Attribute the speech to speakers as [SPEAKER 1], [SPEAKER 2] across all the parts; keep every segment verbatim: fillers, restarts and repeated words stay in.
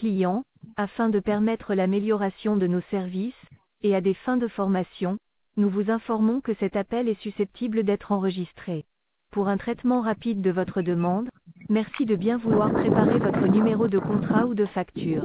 [SPEAKER 1] clients, afin de permettre l'amélioration de nos services, et à des fins de formation, nous vous informons que cet appel est susceptible d'être enregistré. Pour un traitement rapide de votre demande, merci de bien vouloir préparer votre numéro de contrat ou de facture.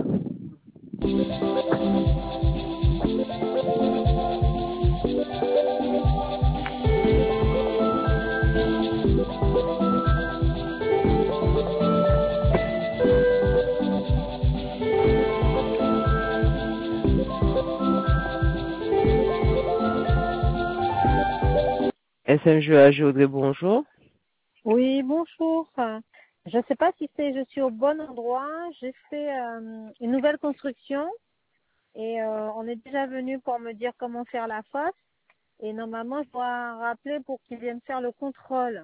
[SPEAKER 2] S M G A G Audrey, bonjour.
[SPEAKER 3] Oui, bonjour. Je ne sais pas si c'est, je suis au bon endroit. J'ai fait euh, une nouvelle construction et euh, on est déjà venu pour me dire comment faire la face. Et normalement, je dois rappeler pour qu'ils viennent faire le contrôle.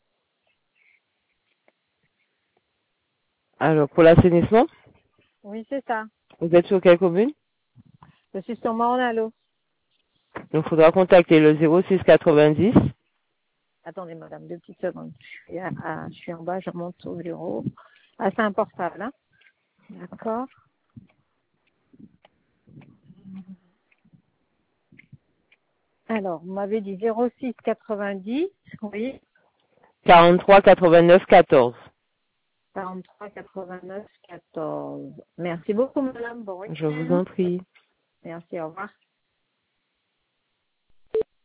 [SPEAKER 2] Alors, pour l'assainissement,
[SPEAKER 3] Oui, c'est ça.
[SPEAKER 2] vous êtes sur quelle commune?
[SPEAKER 3] Je suis sur Mornalo.
[SPEAKER 2] Donc, il faudra contacter le zéro six quatre-vingt-dix.
[SPEAKER 3] Attendez, madame, deux petites secondes. Je suis, à, à- je suis en bas, je monte au bureau. Ah, c'est un portable, hein. D'accord. Alors, vous m'avez dit zéro six quatre-vingt-dix, oui,
[SPEAKER 2] quarante-trois quatre-vingt-neuf quatorze.
[SPEAKER 3] quarante-trois quatre-vingt-neuf quatorze. Merci beaucoup, madame. Bon
[SPEAKER 2] Je vous
[SPEAKER 3] week-end.
[SPEAKER 2] en prie.
[SPEAKER 3] Merci, au revoir.